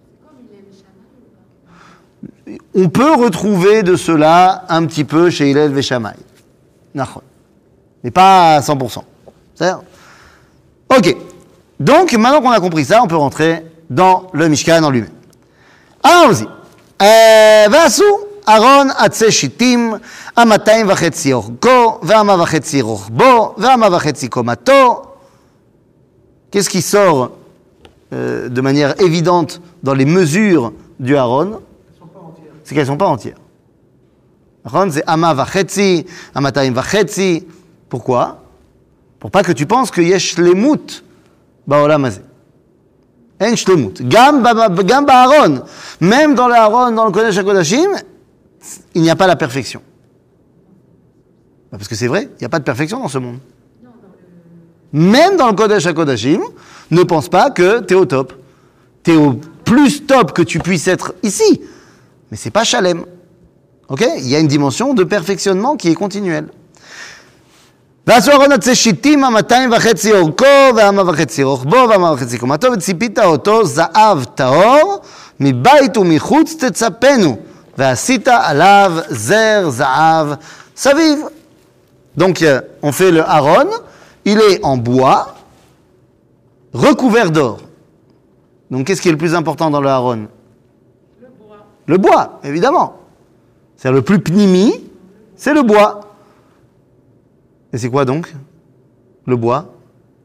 On peut retrouver de cela un petit peu chez Hillel Veshamay. Nachon. Mais pas à cent pour cent. C'est-à-dire ok. Donc, maintenant qu'on a compris ça, on peut rentrer dans le Mishkan en lui-même. Alors, allons-y. Vasu Aaron Atse Shittim, Amatayim Vachetzi Orko, Vama Vachetzi Rochbo, Vama Vachetzi Komato. Qu'est-ce qui sort euh, de manière évidente dans les mesures du Aaron? Ils sont pas en c'est qu'elles ne sont pas entières. C'est ama vachetzi, amatayim vachetzi. Pourquoi? Pour pas que tu penses qu'il y a shlemut ba'olam hazeh. En shlemut. Gam ba'aron. Même dans le Aaron, dans le Kodesh HaKodashim, il n'y a pas la perfection. Parce que c'est vrai, il n'y a pas de perfection dans ce monde. Même dans le Kodesh HaKodashim, ne pense pas que tu es au top. Tu es au plus top que tu puisses être ici. Mais c'est pas Shalem. Ok? Il y a une dimension de perfectionnement qui est continuelle. ועשו ארון עצי שיטים, המאתיים וחצי אורכו, והאמה וחצי רוחבו, והאמה וחצי קומתו, וציפית אותו זהב טהור, מבית ומחוץ תצפנו, ועשית עליו זר זהב סביב. Donc on fait le Aaron, il est en bois, recouvert d'or. Donc qu'est-ce qui est le plus important dans le Aaron? Le bois. Le bois, évidemment. C'est le plus pnimi, c'est le bois. Et c'est quoi donc? Le bois?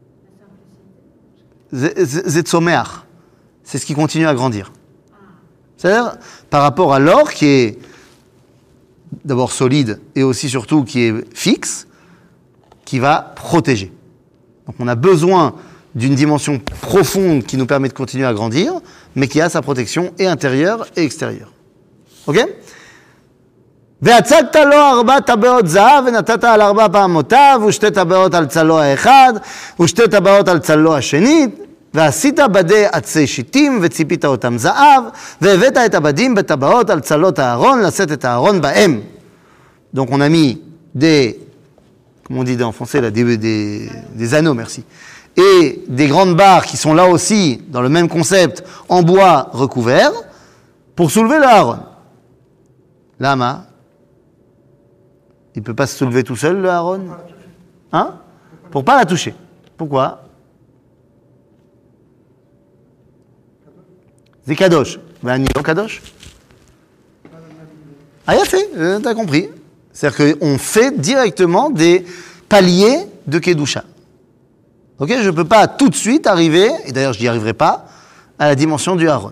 Zetzomeach. C'est ce qui continue à grandir. C'est-à-dire, par rapport à l'or qui est d'abord solide et aussi surtout qui est fixe, qui va protéger. Donc on a besoin d'une dimension profonde qui nous permet de continuer à grandir, mais qui a sa protection et intérieure et extérieure. Ok? והצגת לו ארבע טבעות זהב ונתת על ארבע פעמותיו ושתי טבעות על צלו האחד ושתי טבעות על צלו השנית ועשית בדי עצי שיטים וציפית אותם זהב והבאת את הבדים בטבעות על צלות הארון לשאת את הארון בהם. Donc on a mis des, comment on dit en français là, des, des, des anneaux, merci, et des grandes barres qui sont là aussi dans le même concept en bois recouvert pour soulever le Aaron. Lama, il ne peut pas se soulever tout seul, le Aaron? Hein? Pour ne pas la toucher. Pourquoi? C'est Kadosh. Ben, Nilo Kadosh. Ah, il a fait, euh, t'as compris. C'est-à-dire qu'on fait directement des paliers de Kedusha. Ok? Je ne peux pas tout de suite arriver, et d'ailleurs je n'y arriverai pas, à la dimension du Aaron.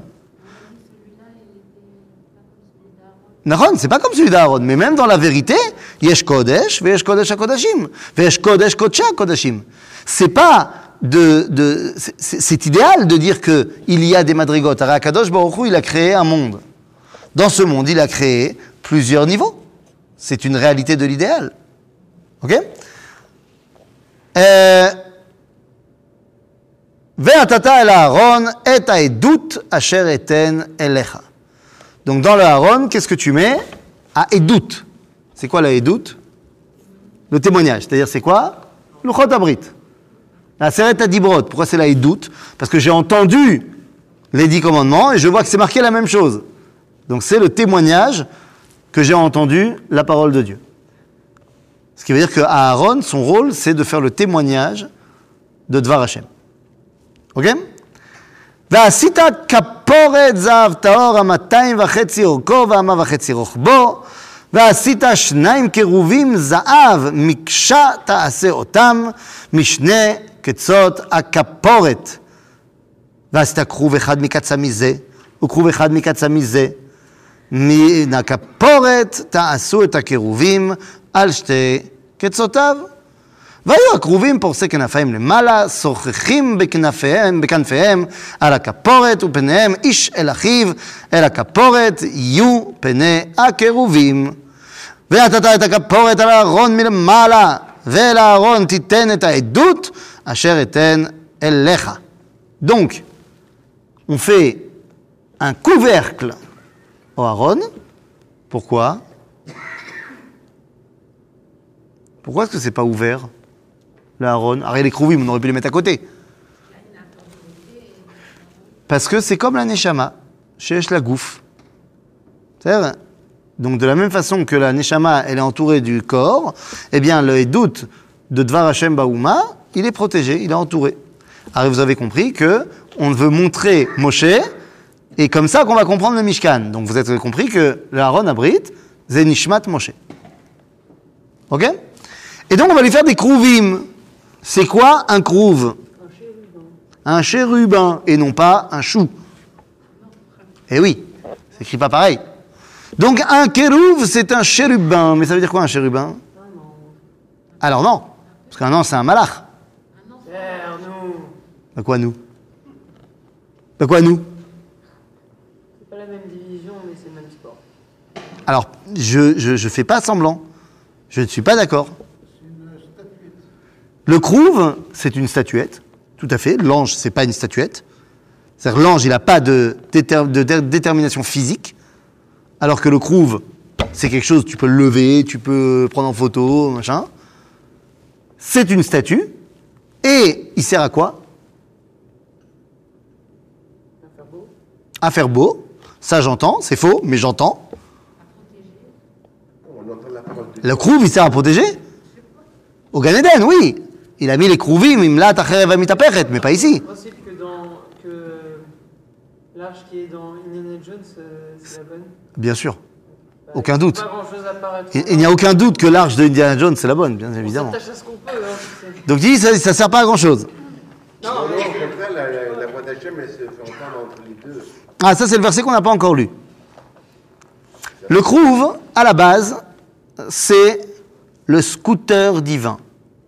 נכון, c'est pas comme celui d'Aaron, mais même dans la vérité, yesh kodesh, veyesh kodesh hakodashim, veyesh kodesh kodshei hakodashim. C'est pas de, de, c'est, c'est idéal de dire que il y a des madrigotes. Alors, Kadosh Baruch Hu, il a créé un monde. Dans ce monde, il a créé plusieurs niveaux. C'est une réalité de l'idéal. Ok? Ve'atata el Aaron et ha'edut asher eten elecha. Donc dans le Aaron, qu'est-ce que tu mets? À Edut. C'est quoi la Edut? Le témoignage. C'est-à-dire c'est quoi? Le Chot Abrit. La Seret Adibrot. Pourquoi c'est la Edut? Parce que j'ai entendu les dix commandements et je vois que c'est marqué la même chose. Donc c'est le témoignage que j'ai entendu la parole de Dieu. Ce qui veut dire qu'à Aaron, son rôle, c'est de faire le témoignage de Dvar Hashem. Ok? ועשית כפורת זהב טהור המאתיים וחצי אורכו והאמה וחצי רוחבו ועשית שניים קרובים זהב מקשה תעשה אותם משני קצות הכפורת ועשית כרוב אחד מקצה מזה וכרוב אחד מקצה מזה מן הכפורת תעשו את הקרובים על שתי קצותיו והיו הקרובים פורסי כנפיים למעלה, שוחחים בכנפיהם, בכנפיהם על הכפורת, ופניהם איש אל אחיו, אל הכפורת יהיו פני הקרובים. ונתת את הכפורת על הארון מלמעלה, ואל הארון תיתן את העדות אשר אתן אליך. Donc, on fait un couvercle au Aaron. Pourquoi? Pourquoi est-ce que c'est pas ouvert? Le Aaron, arrête les Krouvim, on aurait pu les mettre à côté. Parce que c'est comme la Neshama, sheyesh la gouf. C'est-à-dire, donc de la même façon que la Neshama, elle est entourée du corps, eh bien le Edut de Dvar Hashem Baouma, il est protégé, il est entouré. Alors vous avez compris que on veut montrer Moshe, et comme ça qu'on va comprendre le Mishkan. Donc vous avez compris que le Aaron Abrit, c'est Nishmat Moshe. Ok? Et donc on va lui faire des Krouvim. C'est quoi un crouve? Un chérubin, et non pas un chou. Eh oui, c'est écrit pas pareil. Donc un kérouv, c'est un chérubin. Mais ça veut dire quoi un chérubin? Alors non, parce qu'un ange c'est un malach. Père, nous. Bah quoi nous? Bah quoi nous? C'est pas la même division, mais c'est le même sport. Alors, je je je fais pas semblant. Je ne suis pas d'accord. Le crouve, c'est une statuette, tout à fait. L'ange, c'est pas une statuette. C'est-à-dire l'ange, il n'a pas de, déter, de dé, détermination physique, alors que le crouve, c'est quelque chose, tu peux le lever, tu peux prendre en photo, machin. C'est une statue, et il sert à quoi? À faire beau. À faire beau. Ça, j'entends, c'est faux, mais j'entends. On entend la parole de Le crouve, il sert à protéger? Au Gan Eden, oui. Il a mis les crouvim, il me l'a tacherev amitapechet, mais pas ici. Le principe que dans que l'arche qui est dans Indiana Jones, euh, c'est la bonne. Bien sûr. Bah, Aucun doute. Pas grand chose à paraître. Il, il n'y a aucun doute que l'arche de Indiana Jones, c'est la bonne, bien évidemment. On s'attache à ce qu'on peut. Hein, tu sais. Donc, dis, ça ne sert pas à grand-chose. Non, Non, non, mais au contraire, la, la, la voix d'Hachem, elle se fait entendre entre les deux. Ah, ça, c'est le verset qu'on n'a pas encore lu. Le crouve, à la base, c'est le scooter divin.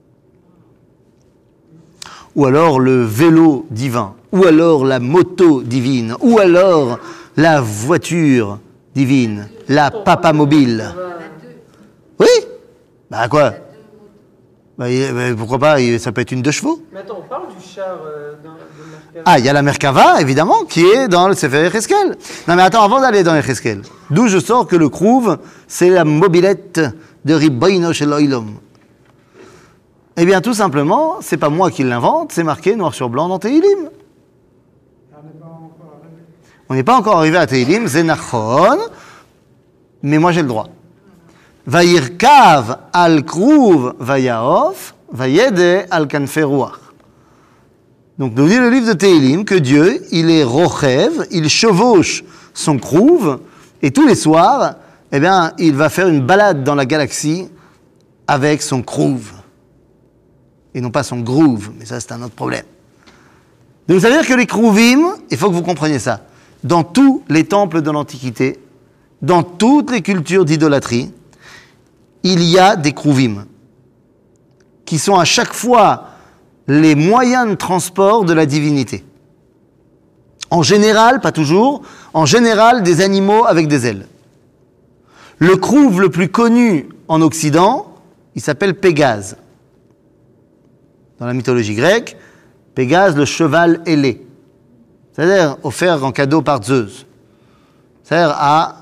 Ou alors le vélo divin. Ou alors la moto divine. Ou alors la voiture divine. La papa mobile. ça va. Oui? Bah quoi? Bah, il- bah, pourquoi pas? il- Ça peut être une deux chevaux. Mais attends, on parle du char euh, dans, de Merkava. Ah, il y a la Merkava, évidemment, qui est dans le Sefer Yecheskel. Non, mais attends, avant d'aller dans Yecheskel, d'où je sors que le crouve, c'est la mobilette de Ribboino Shel Oilom. Eh bien, tout simplement, c'est pas moi qui l'invente, c'est marqué noir sur blanc dans Tehilim. On n'est pas encore arrivé. On n'est pas encore arrivé à Tehilim, Zenachon, mais moi j'ai le droit. Vayirkav al krouv vayaof, vayede al kanfei ruach. Donc, nous dit le livre de Tehilim que Dieu, il est rochev, il chevauche son crouve, et tous les soirs, eh bien, il va faire une balade dans la galaxie avec son crouve. Et non pas son groove, mais ça c'est un autre problème. Donc ça veut dire que les crouvim, il faut que vous compreniez ça, dans tous les temples de l'Antiquité, dans toutes les cultures d'idolâtrie, il y a des crouvim, qui sont à chaque fois les moyens de transport de la divinité. En général, pas toujours, en général des animaux avec des ailes. Le crouve le plus connu en Occident, il s'appelle Pégase. Dans la mythologie grecque, Pégase, le cheval ailé. C'est-à-dire offert en cadeau par Zeus. C'est-à-dire à...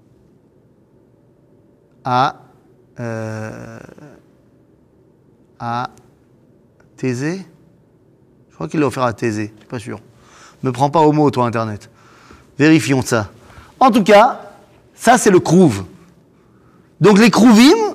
à... Euh, à Thésée. Je crois qu'il l'a offert à Thésée, je suis pas sûr. Me prends pas au mot, toi, Internet. Vérifions ça. En tout cas, ça, c'est le crouve. Donc, les crouvim...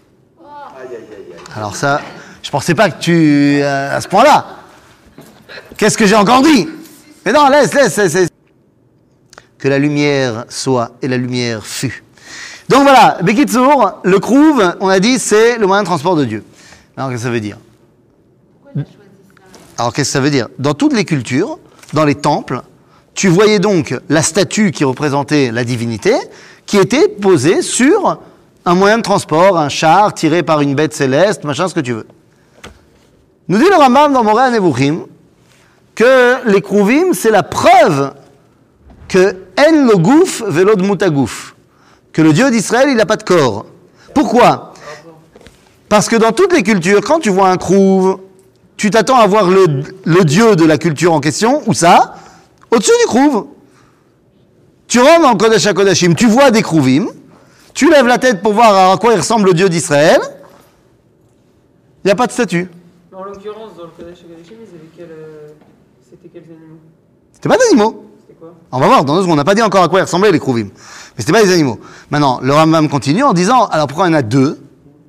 Alors ça, je pensais pas que tu... Euh, à ce point-là. Qu'est-ce que j'ai encore dit? Mais non, laisse, laisse, laisse, laisse. Que la lumière soit et la lumière fut. Donc voilà, Bekitsour, le crouve, on a dit, c'est le moyen de transport de Dieu. Alors, qu'est-ce que ça veut dire? Pourquoi il a choisi ça? Alors, qu'est-ce que ça veut dire? Dans toutes les cultures, dans les temples, tu voyais donc la statue qui représentait la divinité, qui était posée sur un moyen de transport, un char tiré par une bête céleste, machin, ce que tu veux. Nous dit le Rambam dans Moreh Nevuchim que les krouvim, c'est la preuve que en lo gouf velo dmut gouf, que le Dieu d'Israël, il n'a pas de corps. Pourquoi? Parce que dans toutes les cultures, quand tu vois un crouve, tu t'attends à voir le, le Dieu de la culture en question, ou ça, au-dessus du crouve. Tu rentres dans le Kodesh HaKodashim, tu vois des krouvim, tu lèves la tête pour voir à quoi il ressemble le Dieu d'Israël, il n'y a pas de statue. En l'occurrence, dans le Kodesh HaKodashim, ils avaient quel, euh, c'était quels animaux? C'était pas d'animaux. C'était quoi? On va voir, dans deux secondes, on n'a pas dit encore à quoi ils ressemblaient les krouvim. Mais c'était pas des animaux. Maintenant, le Rambam continue en disant, alors pourquoi il y en a deux?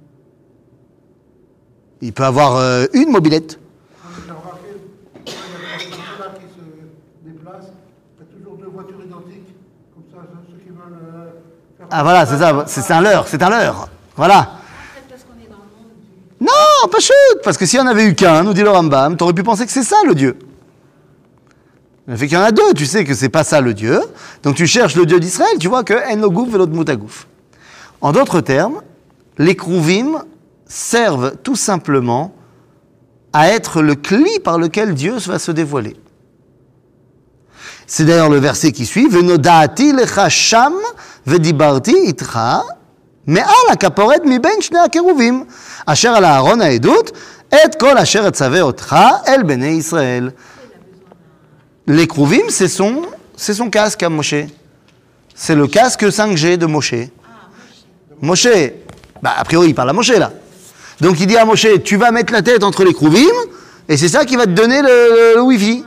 Il peut avoir euh, une mobilette. J'ai remarqué, il y a des personnes qui se déplacent, il y a toujours deux voitures identiques, comme ça, ceux qui veulent euh, faire... Ah voilà, c'est ça, c'est c'est un leurre, c'est un leurre. Voilà. Peut-être parce qu'on est dans le monde du... Non, pas chute, parce que s'il n'y en avait eu qu'un, nous dit le Rambam, t'aurais pu penser que c'est ça le Dieu. Le fait qu'il y en a deux, tu sais que c'est pas ça le Dieu. Donc tu cherches le Dieu d'Israël, tu vois que en ogouf velot moutagouf. En d'autres termes, les krouvim servent tout simplement à être le cli par lequel Dieu va se dévoiler. C'est d'ailleurs le verset qui suit, Venodaati lecha sham vedibarti itcha me'al hakaporet miben shnei hakeruvim asher al Aaron ha'edut et kol asher etzaveh otcha el bnei Israël. Les krouvim, c'est son, c'est son casque à Moshe. C'est le casque cinq G de Moshe. Moshe, bah, a priori, il parle à Moshe, là. Donc, il dit à Moshe, tu vas mettre la tête entre les krouvim, et c'est ça qui va te donner le, le, le Wi-Fi.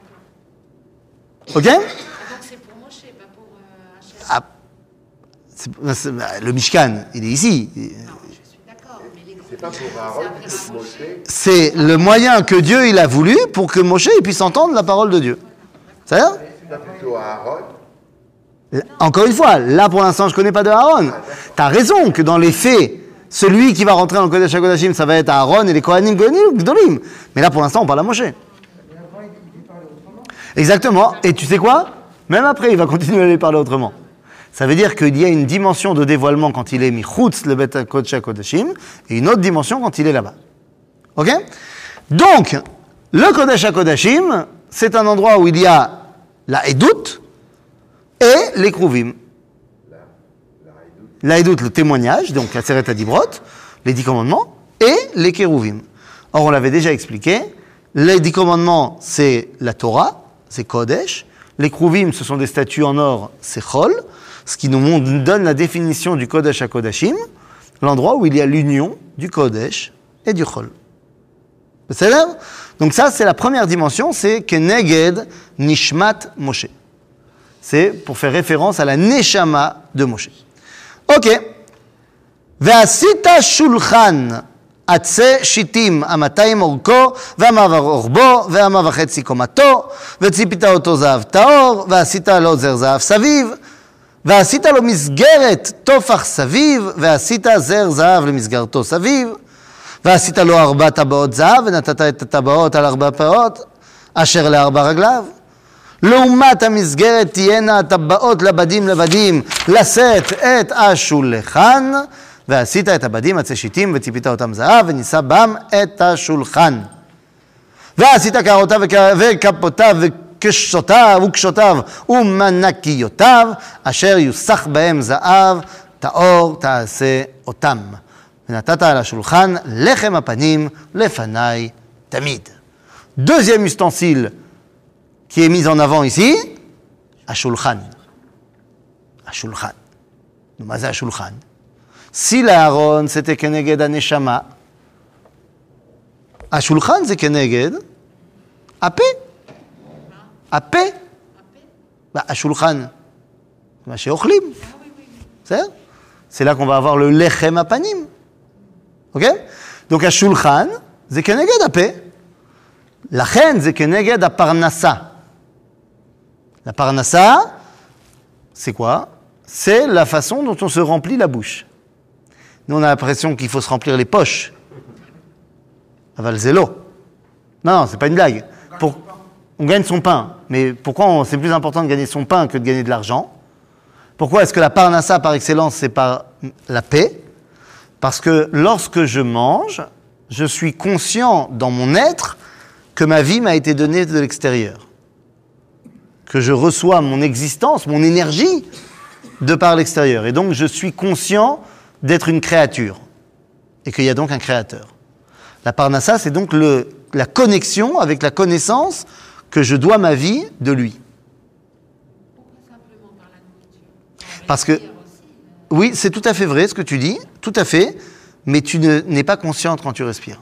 Ok? Ah, donc c'est pour Moshe, pas pour euh, Hachem. Ah, c'est- c'est- bah, le Mishkan, il est ici. Non, je suis d'accord, mais les C'est pas pour Aaron, c'est pour Moshe. C'est le moyen que Dieu il a voulu pour que Moshe il puisse entendre la parole de Dieu. Ça va? C'est pas plutôt à Aaron. Encore une fois, là pour l'instant je ne connais pas de Aaron. Tu as raison que dans les faits, celui qui va rentrer dans le Kodesh HaKodashim, ça va être Aaron et les Kohanim Gdolim. Mais là pour l'instant on parle à Moshe. Exactement. Et tu sais quoi? Même après, il va continuer à les parler autrement. Ça veut dire qu'il y a une dimension de dévoilement quand il est michutz le Bet HaKodesh HaKodashim et une autre dimension quand il est là-bas. Ok? Donc, le Kodesh HaKodashim, c'est un endroit où il y a la Edut et les Kruvim. La Edut, le témoignage, donc la Seret Adibrot, les dix commandements, et les Kéruvim. Or, on l'avait déjà expliqué, les dix commandements, c'est la Torah, c'est Kodesh. Les Kruvim, ce sont des statues en or, c'est Chol, ce qui nous donne la définition du Kodesh HaKodashim, l'endroit où il y a l'union du Kodesh et du Chol. C'est là? Donc ça, c'est la première dimension, c'est Keneged Nishmat Moshe. C'est pour faire référence à la Neshama de Moshe. Ok. Ve'asita shulchan עצי שיטים, המאתיים אורכו, והמה ורוחבו, והמה וחצי קומתו, וציפית אותו זהב טהור, ועשית לו זר זהב סביב, ועשית לו מסגרת תופח סביב, ועשית זר זהב למסגרתו סביב, ועשית לו ארבע טבעות זהב, ונתת את הטבעות על ארבע פאות, אשר לארבע רגליו. לעומת המסגרת תהיינה הטבעות לבדים לבדים, לשאת את השולחן, ועשית את הבדים עצי שיטים וציפית אותם זהב ונישא בם את השולחן. ועשית קערותיו וכפותיו וקשותיו וקשותיו ומנקיותיו אשר יוסח בהם זהב טהור תעשה אותם. ונתת על השולחן לחם הפנים לפניי תמיד. Deuxième ustensile qui est mis en avant ici, השולחן. השולחן. מה זה השולחן? Si l'Aaron, c'était Keneged Aneshama, Ashulchan, c'est Keneged Ape. Ape. Bah, Ashulchan, c'est Ochlim. C'est là qu'on va avoir le Lechem Apanim. Ok? Donc Ashulchan, c'est Keneged Ape. La Chen, c'est Keneged Aparnassa. La Parnassa, c'est quoi? C'est la façon dont on se remplit la bouche. Nous, on a l'impression qu'il faut se remplir les poches. Aval zélo. Non, non, c'est pas une blague. Pour... On gagne son pain. Mais pourquoi on... c'est plus important de gagner son pain que de gagner de l'argent? Pourquoi est-ce que la parnassa, par excellence, c'est par la paix? Parce que lorsque je mange, je suis conscient dans mon être que ma vie m'a été donnée de l'extérieur. Que je reçois mon existence, mon énergie, de par l'extérieur. Et donc, je suis conscient d'être une créature, et qu'il y a donc un créateur. La parnassa, c'est donc le, la connexion avec la connaissance que je dois ma vie de lui. Pourquoi simplement par la nourriture? Parce que, oui, c'est tout à fait vrai ce que tu dis, tout à fait, mais tu ne, n'es pas consciente quand tu respires.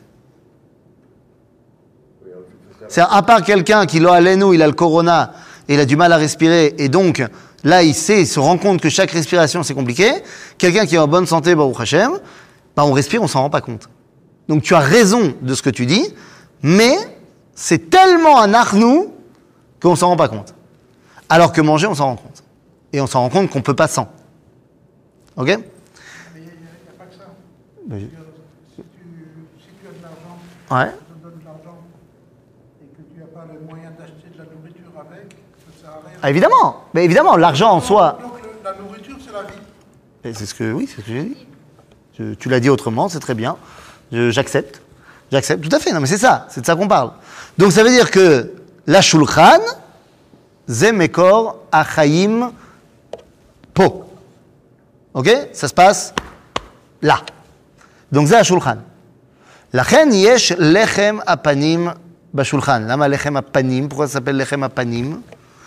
C'est à part quelqu'un qui, l'a l'enou, il a le corona, et il a du mal à respirer, et donc, là, il sait, il se rend compte que chaque respiration, c'est compliqué. Quelqu'un qui est en bonne santé, Baruch Hashem, bah, on respire, on s'en rend pas compte. Donc, tu as raison de ce que tu dis, mais c'est tellement un arnou qu'on s'en rend pas compte. Alors que manger, on s'en rend compte. Et on s'en rend compte qu'on peut pas sans. Ok? Mais il n'y a, a pas que ça. Oui. Si tu, si tu as de l'argent, Ouais. je te donne de l'argent, et que tu tu n'as pas les moyens d'acheter de la nourriture avec, ça sert à rien. Ah, évidemment, mais évidemment, l'argent en soi. Donc le- la nourriture, c'est la vie. Et c'est ce que, oui, c'est ce que j'ai dit. Je- tu l'as dit autrement, c'est très bien. Je- J'accepte. J'accepte, tout à fait. Non, mais c'est ça, c'est de ça qu'on parle. Donc ça veut dire que la shulchan, ze mekor achaim po. Ok? Ça se passe là. Donc זה השולחן. לכן יש לחם הפנים בשולחן. למה לחם הפנים? Pourquoi ça s'appelle לחם הפנים?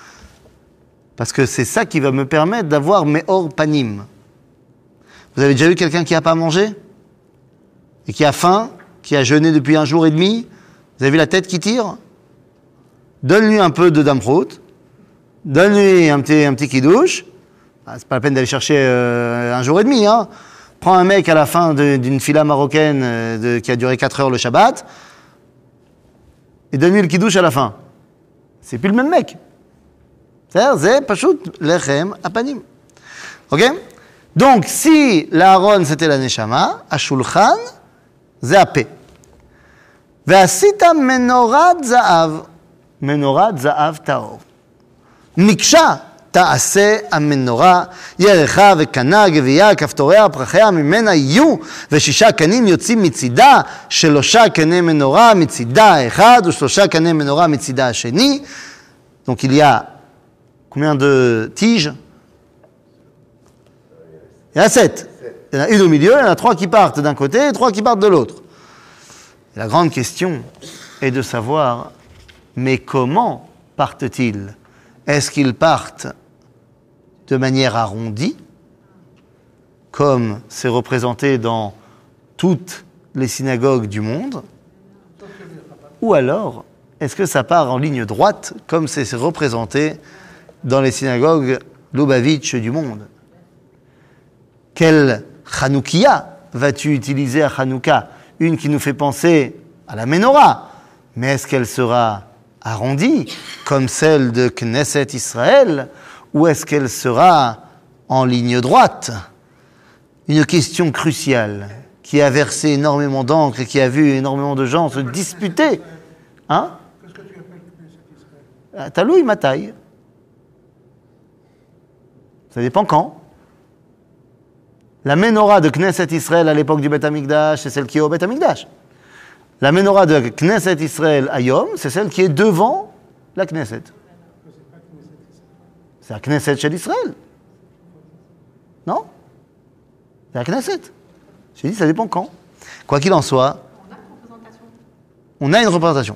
Parce que c'est ça qui va me permettre d'avoir meor panim. Vous avez déjà vu quelqu'un qui n'a pas mangé? Et qui a faim? Qui a jeûné depuis un jour et demi? Vous avez vu la tête qui tire? Donne-lui un peu de damprout. Donne-lui un petit, un petit kidouche. Ah, c'est pas la peine d'aller chercher euh, un jour et demi, hein. Prends un mec à la fin de- d'une fila marocaine euh, de- qui a duré quatre heures le Shabbat et donne-lui le kidouche à la fin. C'est plus le même mec. C'est-à-dire, c'est pashut lechem apanim. Ok? Donc, si l'Aaron c'était la neshama, השולחן זה הפה. ועשית מנורת זהב, מנורת זהב טהור. מקשה תעשה המנורה, ירחה וקנה, גבייה, כפתוריה, פרחיה, ממנה יהיו, ושישה קנים יוצאים מצידה, שלושה קני מנורה מצידה האחד, ושלושה קני מנורה מצידה השני. Donc il y a combien de tiges? Il y en a sept. Il y en a une au milieu, il y en a trois qui partent d'un côté et trois qui partent de l'autre. La grande question est de savoir, mais comment partent-ils? Est-ce qu'ils partent de manière arrondie, comme c'est représenté dans toutes les synagogues du monde, ou alors est-ce que ça part en ligne droite, comme c'est représenté dans les synagogues Lubavitch du monde? Quelle Chanoukia vas-tu utiliser à Hanouka? Une qui nous fait penser à la Ménorah, mais est-ce qu'elle sera arrondie, comme celle de Knesset Israël, ou est-ce qu'elle sera en ligne droite? Une question cruciale qui a versé énormément d'encre et qui a vu énormément de gens se disputer. Hein? Qu'est-ce que tu appelles Knesset Israël? Taloui ma taille. Ça dépend quand. La Ménorah de Knesset Israël à l'époque du Beth Amikdash, c'est celle qui est au Beth Amikdash. La Ménorah de Knesset Israël à Yom, c'est celle qui est devant la Knesset. C'est la Knesset chez l'Israël. Non? C'est la Knesset. J'ai dit, ça dépend quand. Quoi qu'il en soit, on a une représentation.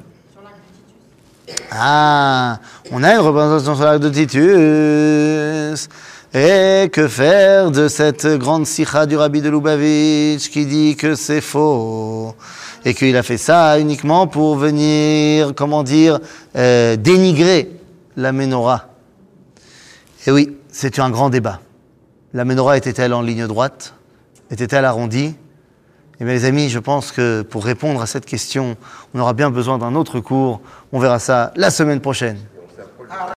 Ah, on a une représentation sur l'arc de Titus. Et que faire de cette grande sikha du rabbi de Lubavitch qui dit que c'est faux et qu'il a fait ça uniquement pour venir, comment dire, euh, dénigrer la Ménorah? Et oui, c'est un grand débat. La Ménorah était-elle en ligne droite? Était-elle arrondie? Eh bien les amis, je pense que pour répondre à cette question, on aura bien besoin d'un autre cours. On verra ça la semaine prochaine.